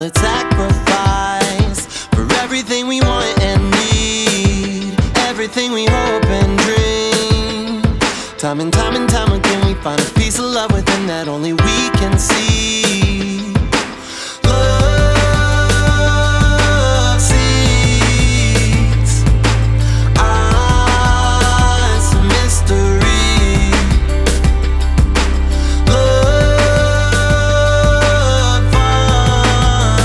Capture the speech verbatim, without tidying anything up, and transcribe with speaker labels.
Speaker 1: Let's sacrifice for everything we want and need, everything we hope and dream. Time and time and time again we find a piece of love within that only we can see.